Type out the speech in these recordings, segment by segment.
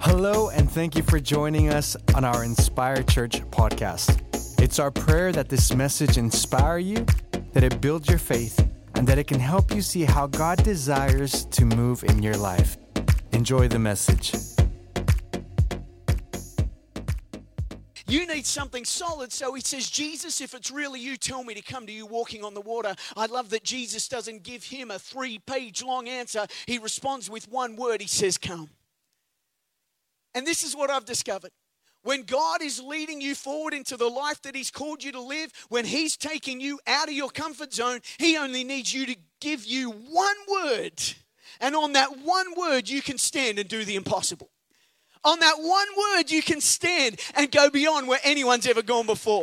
Hello, and thank you for joining us on our Inspire Church podcast. It's our prayer that this message inspire you, that it builds your faith, and that it can help you see how God desires to move in your life. Enjoy the message. You need something solid, so he says, Jesus, if it's really you, tell me to come to you walking on the water. I love that Jesus doesn't give him a 3-page long answer. He responds with one word. He says, come. And this is what I've discovered. When God is leading you forward into the life that he's called you to live, when he's taking you out of your comfort zone, he only needs you to give you one word. And on that one word, you can stand and do the impossible. On that one word, you can stand and go beyond where anyone's ever gone before.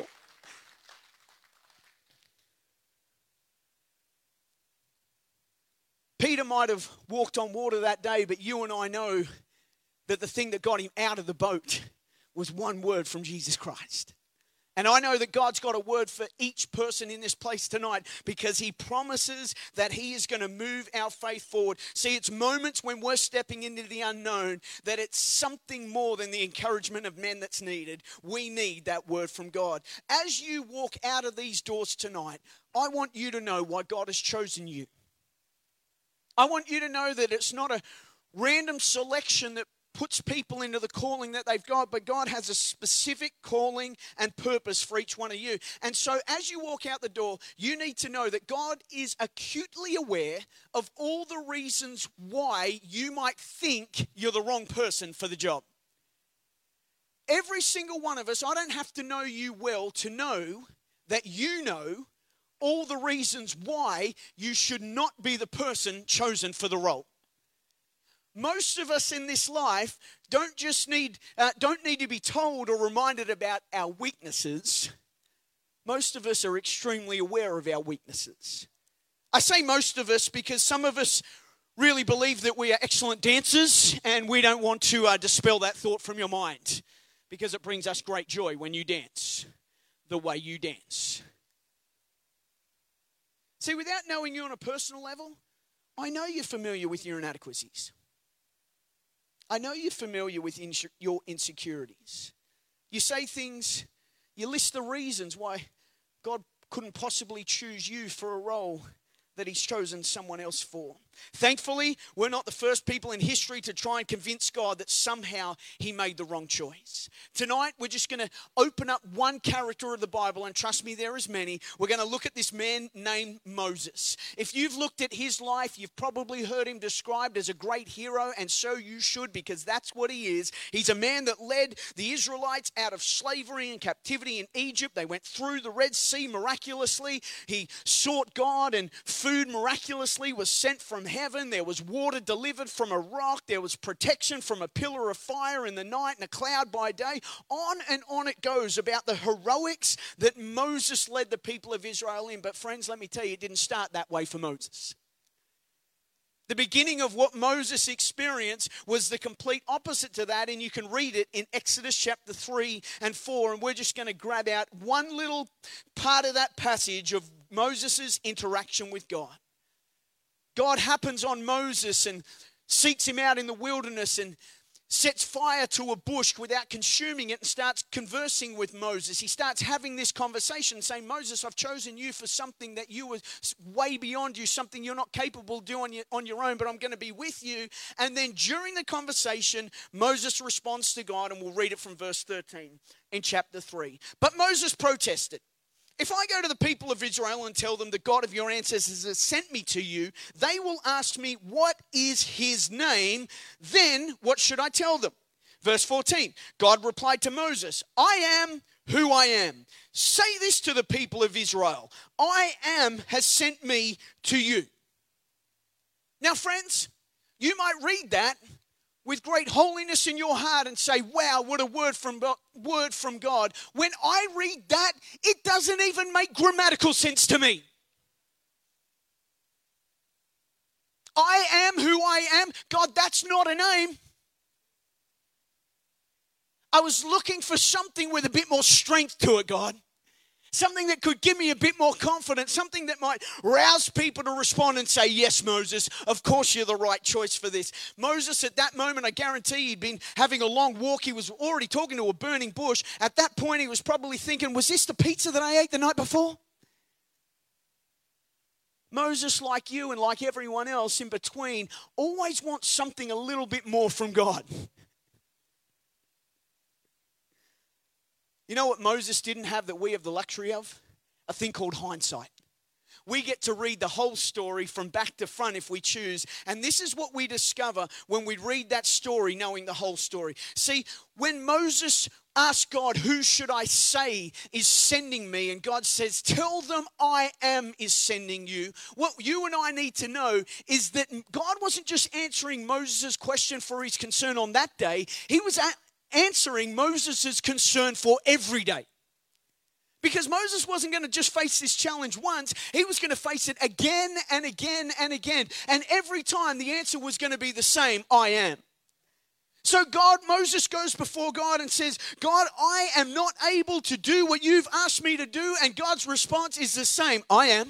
Peter might have walked on water that day, but you and I know that the thing that got him out of the boat was one word from Jesus Christ. And I know that God's got a word for each person in this place tonight because he promises that he is going to move our faith forward. See, it's moments when we're stepping into the unknown that it's something more than the encouragement of men that's needed. We need that word from God. As you walk out of these doors tonight, I want you to know why God has chosen you. I want you to know that it's not a random selection that puts people into the calling that they've got, but God has a specific calling and purpose for each one of you. And so as you walk out the door, you need to know that God is acutely aware of all the reasons why you might think you're the wrong person for the job. Every single one of us, I don't have to know you well to know that you know all the reasons why you should not be the person chosen for the role. Most of us in this life don't need to be told or reminded about our weaknesses. Most of us are extremely aware of our weaknesses. I say most of us because some of us really believe that we are excellent dancers, and we don't want to dispel that thought from your mind because it brings us great joy when you dance the way you dance. See, without knowing you on a personal level, I know you're familiar with your inadequacies. I know you're familiar with your insecurities. You say things, you list the reasons why God couldn't possibly choose you for a role that he's chosen someone else for. Thankfully, we're not the first people in history to try and convince God that somehow he made the wrong choice. Tonight, we're just going to open up one character of the Bible, and trust me, there is many. We're going to look at this man named Moses. If you've looked at his life, you've probably heard him described as a great hero, and so you should, because that's what he is. He's a man that led the Israelites out of slavery and captivity in Egypt. They went through the Red Sea miraculously. He sought God, and food miraculously was sent from heaven. There was water delivered from a rock. There was protection from a pillar of fire in the night and a cloud by day. On and on it goes about the heroics that Moses led the people of Israel in. But friends, let me tell you, it didn't start that way for Moses. The beginning of what Moses experienced was the complete opposite to that, and you can read it in Exodus chapter 3 and 4, and we're just going to grab out one little part of that passage of Moses' interaction with God. God happens on Moses and seeks him out in the wilderness and sets fire to a bush without consuming it and starts conversing with Moses. He starts having this conversation saying, Moses, I've chosen you for something that you were way beyond you, something you're not capable of doing on your own, but I'm going to be with you. And then during the conversation, Moses responds to God, and we'll read it from verse 13 in chapter 3. But Moses protested. If I go to the people of Israel and tell them the God of your ancestors has sent me to you, they will ask me, what is his name? Then what should I tell them? Verse 14, God replied to Moses, I am who I am. Say this to the people of Israel, I am has sent me to you. Now, friends, you might read that with great holiness in your heart and say, wow, what a word from God. When I read that, it doesn't even make grammatical sense to me. I am who I am. God, that's not a name. I was looking for something with a bit more strength to it, God. Something that could give me a bit more confidence, something that might rouse people to respond and say, yes, Moses, of course you're the right choice for this. Moses, at that moment, I guarantee he'd been having a long walk. He was already talking to a burning bush. At that point, he was probably thinking, was this the pizza that I ate the night before? Moses, like you and like everyone else in between, always wants something a little bit more from God. You know what Moses didn't have that we have the luxury of? A thing called hindsight. We get to read the whole story from back to front if we choose. And this is what we discover when we read that story, knowing the whole story. See, when Moses asked God, who should I say is sending me? And God says, tell them I am is sending you. What you and I need to know is that God wasn't just answering Moses' question for his concern on that day. He was answering Moses' concern for every day. Because Moses wasn't going to just face this challenge once. He was going to face it again and again and again. And every time the answer was going to be the same, I am. So Moses goes before God and says, God, I am not able to do what you've asked me to do. And God's response is the same, I am.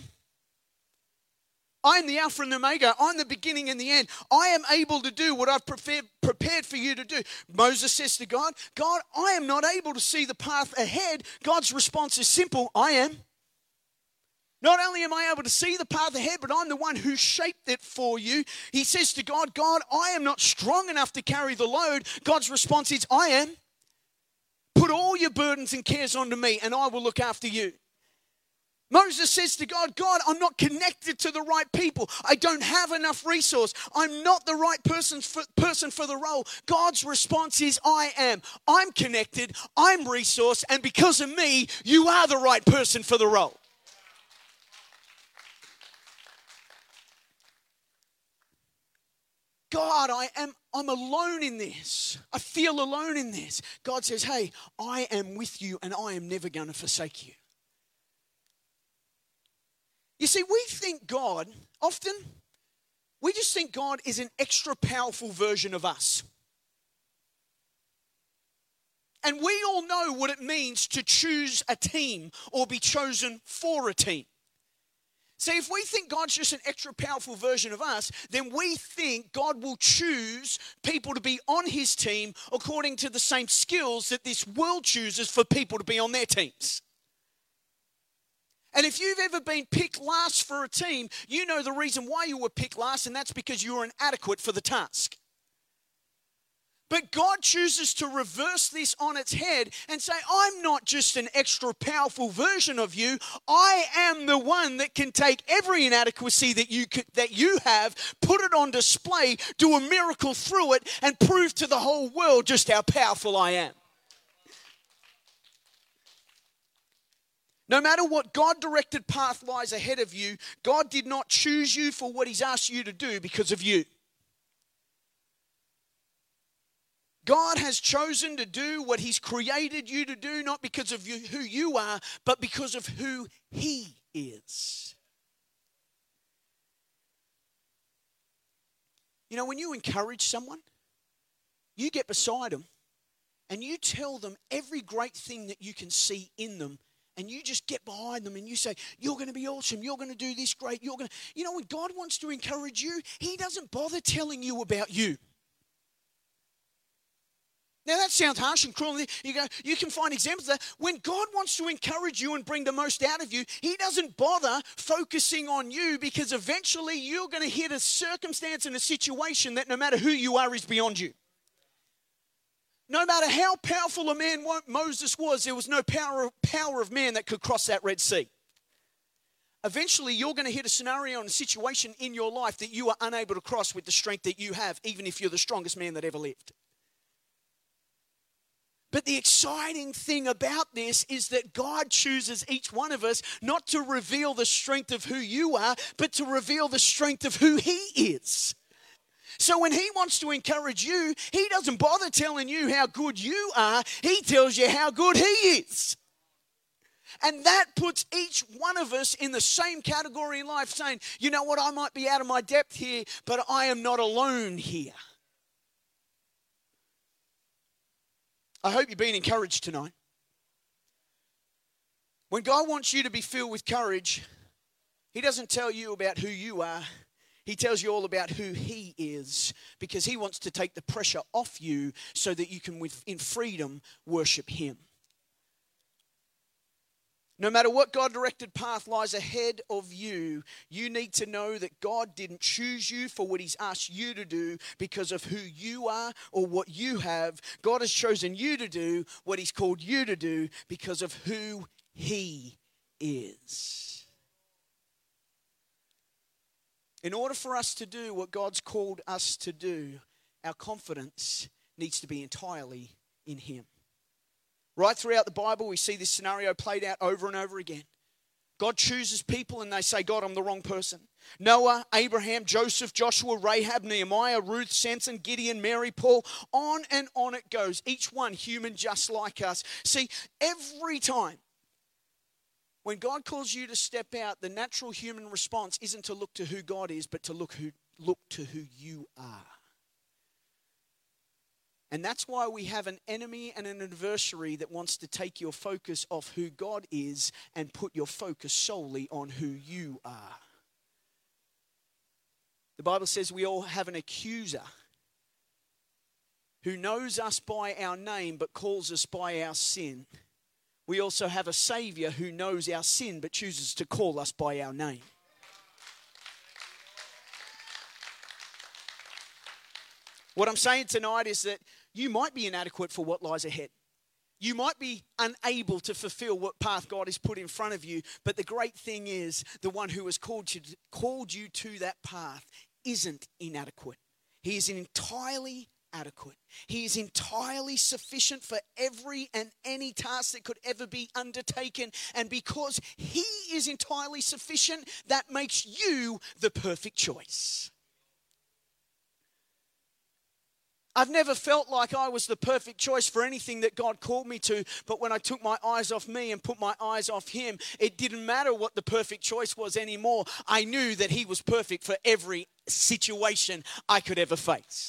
I am the Alpha and the Omega. I'm the beginning and the end. I am able to do what I've prepared for you to do. Moses says to God, God, I am not able to see the path ahead. God's response is simple, I am. Not only am I able to see the path ahead, but I'm the one who shaped it for you. He says to God, God, I am not strong enough to carry the load. God's response is, I am. Put all your burdens and cares onto me and I will look after you. Moses says to God, God, I'm not connected to the right people. I don't have enough resource. I'm not the right person for the role. God's response is, I am. I'm connected. I'm resourced. And because of me, you are the right person for the role. God, I'm alone in this. I feel alone in this. God says, hey, I am with you and I am never going to forsake you. You see, we think God, often, we just think God is an extra powerful version of us. And we all know what it means to choose a team or be chosen for a team. See, if we think God's just an extra powerful version of us, then we think God will choose people to be on his team according to the same skills that this world chooses for people to be on their teams. And if you've ever been picked last for a team, you know the reason why you were picked last, and that's because you were inadequate for the task. But God chooses to reverse this on its head and say, I'm not just an extra powerful version of you. I am the one that can take every inadequacy that you have, put it on display, do a miracle through it, and prove to the whole world just how powerful I am. No matter what God-directed path lies ahead of you, God did not choose you for what he's asked you to do because of you. God has chosen to do what he's created you to do, not because of who you are, but because of who he is. You know, when you encourage someone, you get beside them and you tell them every great thing that you can see in them. And you just get behind them and you say, you're going to be awesome. You're going to do this great. You know, when God wants to encourage you, he doesn't bother telling you about you. Now that sounds harsh and cruel. You can find examples of that. When God wants to encourage you and bring the most out of you, he doesn't bother focusing on you, because eventually you're going to hit a circumstance and a situation that no matter who you are is beyond you. No matter how powerful a man Moses was, there was no power of man that could cross that Red Sea. Eventually, you're going to hit a scenario and a situation in your life that you are unable to cross with the strength that you have, even if you're the strongest man that ever lived. But the exciting thing about this is that God chooses each one of us not to reveal the strength of who you are, but to reveal the strength of who he is. So when he wants to encourage you, he doesn't bother telling you how good you are. He tells you how good he is. And that puts each one of us in the same category in life, saying, you know what, I might be out of my depth here, but I am not alone here. I hope you've been encouraged tonight. When God wants you to be filled with courage, He doesn't tell you about who you are. He tells you all about who He is, because He wants to take the pressure off you so that you can, in freedom, worship Him. No matter what God-directed path lies ahead of you, you need to know that God didn't choose you for what He's asked you to do because of who you are or what you have. God has chosen you to do what He's called you to do because of who He is. In order for us to do what God's called us to do, our confidence needs to be entirely in Him. Right throughout the Bible, we see this scenario played out over and over again. God chooses people and they say, God, I'm the wrong person. Noah, Abraham, Joseph, Joshua, Rahab, Nehemiah, Ruth, Samson, Gideon, Mary, Paul, on it goes. Each one human just like us. See, every time when God calls you to step out, the natural human response isn't to look to who God is, but to look to who you are. And that's why we have an enemy and an adversary that wants to take your focus off who God is and put your focus solely on who you are. The Bible says we all have an accuser who knows us by our name but calls us by our sin. We also have a Savior who knows our sin but chooses to call us by our name. What I'm saying tonight is that you might be inadequate for what lies ahead. You might be unable to fulfill what path God has put in front of you, but the great thing is the one who has called you to that path isn't inadequate. He is entirely adequate. He is entirely sufficient for every and any task that could ever be undertaken. And because He is entirely sufficient, that makes you the perfect choice. I've never felt like I was the perfect choice for anything that God called me to, but when I took my eyes off me and put my eyes off Him, it didn't matter what the perfect choice was anymore. I knew that He was perfect for every situation I could ever face.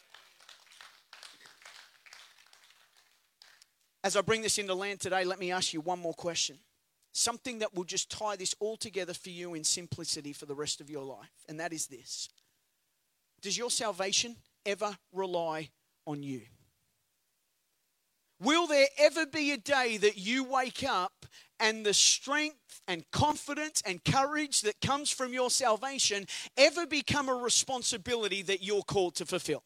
As I bring this into land today, let me ask you one more question. Something that will just tie this all together for you in simplicity for the rest of your life, and that is this. Does your salvation ever rely on you? Will there ever be a day that you wake up and the strength and confidence and courage that comes from your salvation ever become a responsibility that you're called to fulfill?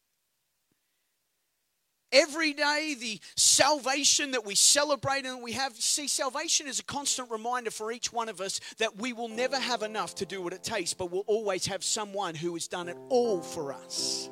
Every day, the salvation that we celebrate and that we have, see, salvation is a constant reminder for each one of us that we will never have enough to do what it takes, but we'll always have someone who has done it all for us.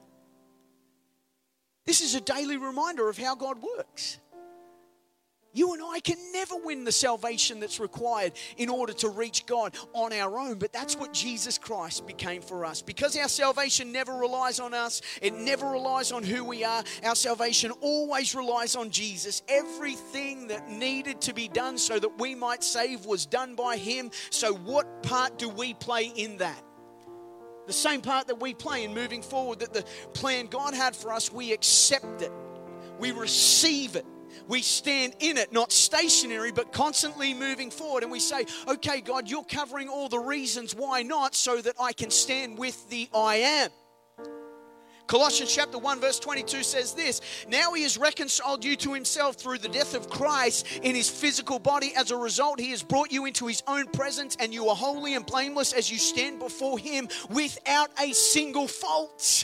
This is a daily reminder of how God works. You and I can never win the salvation that's required in order to reach God on our own, but that's what Jesus Christ became for us. Because our salvation never relies on us, it never relies on who we are, our salvation always relies on Jesus. Everything that needed to be done so that we might save was done by Him. So what part do we play in that? The same part that we play in moving forward, that the plan God had for us, we accept it. We receive it. We stand in it, not stationary, but constantly moving forward. And we say, okay, God, you're covering all the reasons why not, so that I can stand with the I am. Colossians chapter 1 verse 22 says this, now He has reconciled you to Himself through the death of Christ in His physical body. As a result, He has brought you into His own presence, and you are holy and blameless as you stand before Him without a single fault.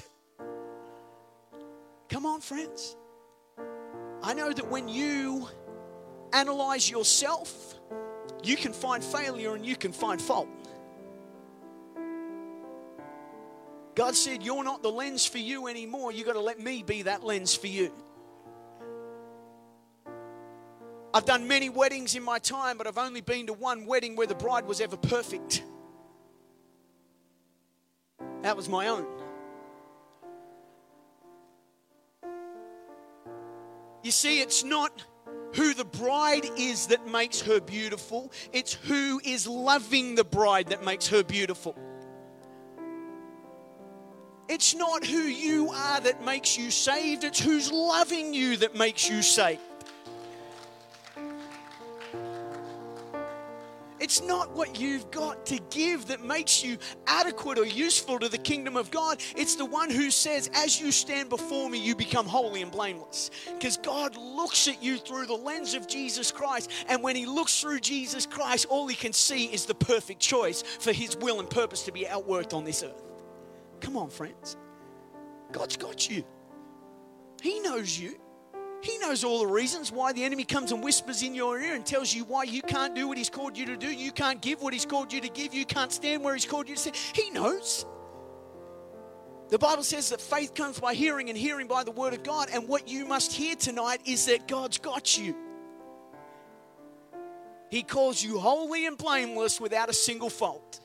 Come on, friends. I know that when you analyze yourself, you can find failure and you can find fault. God said, you're not the lens for you anymore. You've got to let me be that lens for you. I've done many weddings in my time, but I've only been to one wedding where the bride was ever perfect. That was my own. You see, it's not who the bride is that makes her beautiful. It's who is loving the bride that makes her beautiful. It's not who you are that makes you saved. It's who's loving you that makes you saved. not what you've got to give that makes you adequate or useful to the kingdom of God. It's the one who says, as you stand before me, you become holy and blameless. Because God looks at you through the lens of Jesus Christ. And when he looks through Jesus Christ, all he can see is the perfect choice for his will and purpose to be outworked on this earth. Come on, friends. God's got you. He knows you. He knows all the reasons why the enemy comes and whispers in your ear and tells you why you can't do what he's called you to do. You can't give what he's called you to give. You can't stand where he's called you to stand. He knows. The Bible says that faith comes by hearing and hearing by the word of God. And what you must hear tonight is that God's got you. He calls you holy and blameless without a single fault.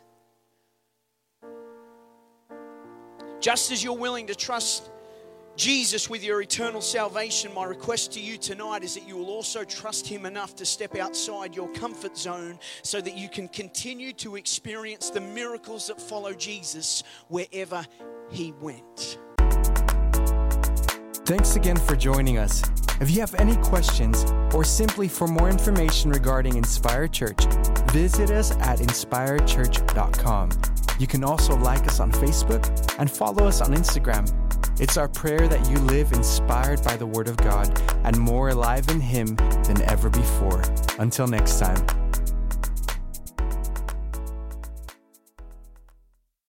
Just as you're willing to trust Jesus with your eternal salvation, my request to you tonight is that you will also trust him enough to step outside your comfort zone so that you can continue to experience the miracles that follow Jesus wherever he went. Thanks again for joining us. If you have any questions or simply for more information regarding Inspire Church, visit us at inspirechurch.com. You can also like us on Facebook and follow us on Instagram. It's our prayer that you live inspired by the Word of God and more alive in Him than ever before. Until next time.